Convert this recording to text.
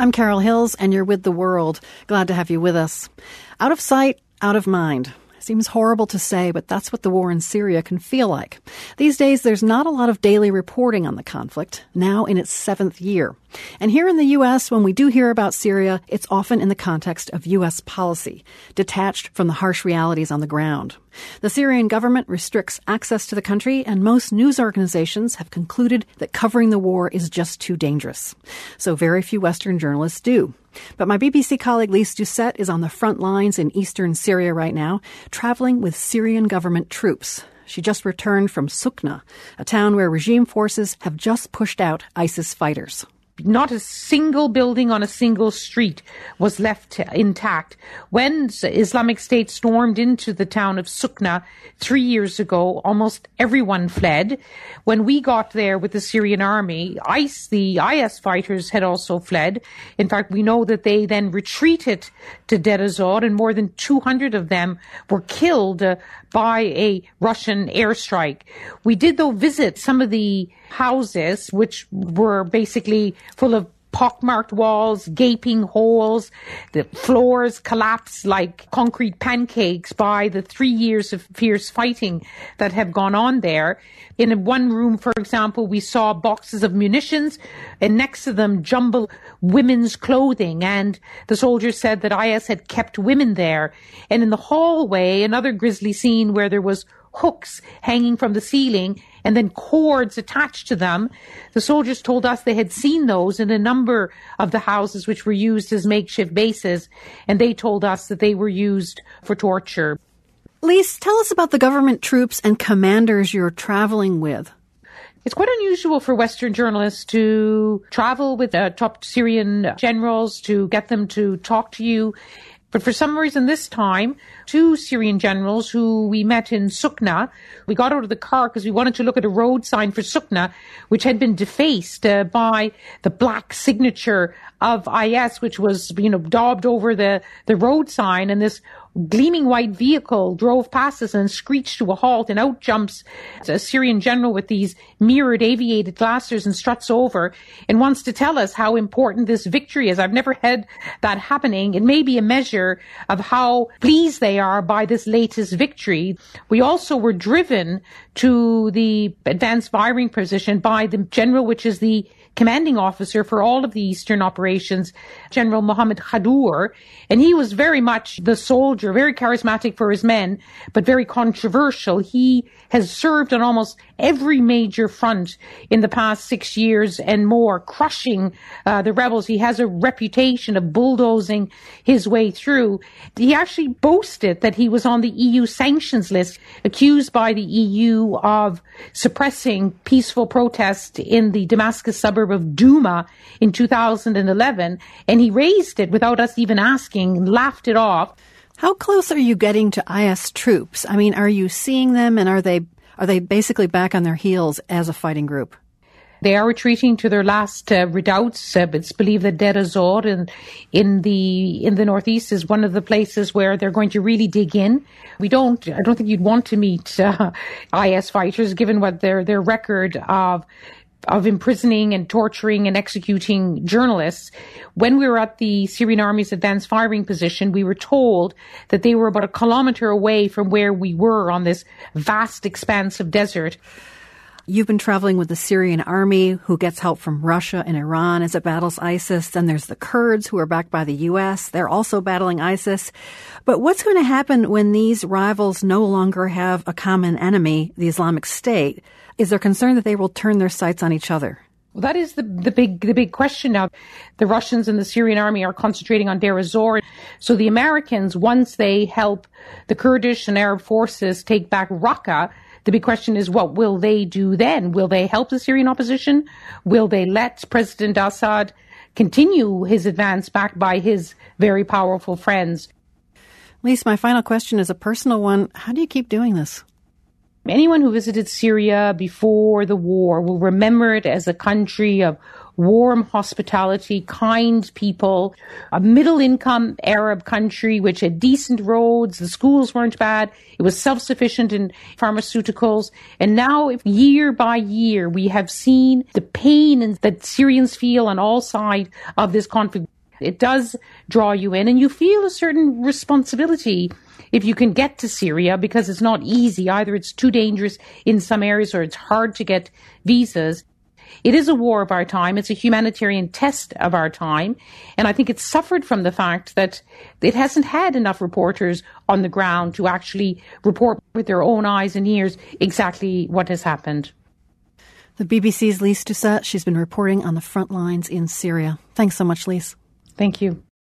I'm Carol Hills, and you're with The World. Glad to have you with us. Out of sight, out of mind. Seems horrible to say, but that's what the war in Syria can feel like. These days, there's not a lot of daily reporting on the conflict, now in its 7th year. And here in the U.S., when we do hear about Syria, it's often in the context of U.S. policy, detached from the harsh realities on the ground. The Syrian government restricts access to the country, and most news organizations have concluded that covering the war is just too dangerous. So very few Western journalists do. But my BBC colleague Lise Doucette is on the front lines in eastern Syria right now, traveling with Syrian government troops. She just returned from Sukna, a town where regime forces have just pushed out ISIS fighters. Not a single building on a single street was left intact. When Islamic State stormed into the town of Sukna 3 years ago, almost everyone fled. When we got there with the Syrian army, the IS fighters had also fled. In fact, we know that they then retreated to Deir ez-Zor, and more than 200 of them were killed by a Russian airstrike. We did, though, visit some of the houses, which were basically full of pockmarked walls, gaping holes. The floors collapsed like concrete pancakes by the 3 years of fierce fighting that have gone on there. In one room, for example, we saw boxes of munitions, and next to them jumbled women's clothing, and the soldiers said that IS had kept women there. And in the hallway, another grisly scene where there was hooks hanging from the ceiling and then cords attached to them. The soldiers told us they had seen those in a number of the houses which were used as makeshift bases, and they told us that they were used for torture. Lise, tell us about the government troops and commanders you're traveling with. It's quite unusual for Western journalists to travel with top Syrian generals, to get them to talk to you. But for some reason this time, 2 Syrian generals who we met in Sukna, we got out of the car because we wanted to look at a road sign for Sukna, which had been defaced by the black signature of IS, which was, daubed over the road sign. And this gleaming white vehicle drove past us and screeched to a halt, and out jumps a Syrian general with these mirrored aviated glasses and struts over and wants to tell us how important this victory is. I've never had that happening. It may be a measure of how pleased they are by this latest victory. We also were driven to the advanced firing position by the general, which is the commanding officer for all of the Eastern operations, General Mohammed Khadour, and he was very much the soldier, very charismatic for his men, but very controversial. He has served on almost every major front in the past 6 years and more, crushing the rebels. He has a reputation of bulldozing his way through. He actually boasted that he was on the EU sanctions list, accused by the EU of suppressing peaceful protest in the Damascus suburb of Douma in 2011, and he raised it without us even asking and laughed it off. How close are you getting to IS troops? I mean, are you seeing them, and are they basically back on their heels as a fighting group? They are retreating to their last redoubts. It's believed that Deir ez-Zor in the northeast is one of the places where they're going to really dig in. I don't think you'd want to meet IS fighters, given what their record of imprisoning and torturing and executing journalists. When we were at the Syrian Army's advanced firing position, we were told that they were about 1 kilometer away from where we were on this vast expanse of desert. You've been traveling with the Syrian army, who gets help from Russia and Iran as it battles ISIS. Then there's the Kurds, who are backed by the U.S. They're also battling ISIS. But what's going to happen when these rivals no longer have a common enemy, the Islamic State? Is there concern that they will turn their sights on each other? Well, that is the big question now. The Russians and the Syrian army are concentrating on Deir ez-Zor. So the Americans, once they help the Kurdish and Arab forces take back Raqqa, the big question is, what will they do then? Will they help the Syrian opposition? Will they let President Assad continue his advance backed by his very powerful friends? Lise, my final question is a personal one. How do you keep doing this? Anyone who visited Syria before the war will remember it as a country of warm hospitality, kind people, a middle-income Arab country which had decent roads, the schools weren't bad, it was self-sufficient in pharmaceuticals. And now, year by year, we have seen the pain that Syrians feel on all sides of this conflict. It does draw you in, and you feel a certain responsibility if you can get to Syria, because it's not easy. Either it's too dangerous in some areas or it's hard to get visas. It is a war of our time. It's a humanitarian test of our time. And I think it's suffered from the fact that it hasn't had enough reporters on the ground to actually report with their own eyes and ears exactly what has happened. The BBC's Lise Doucet, she's been reporting on the front lines in Syria. Thanks so much, Lise. Thank you.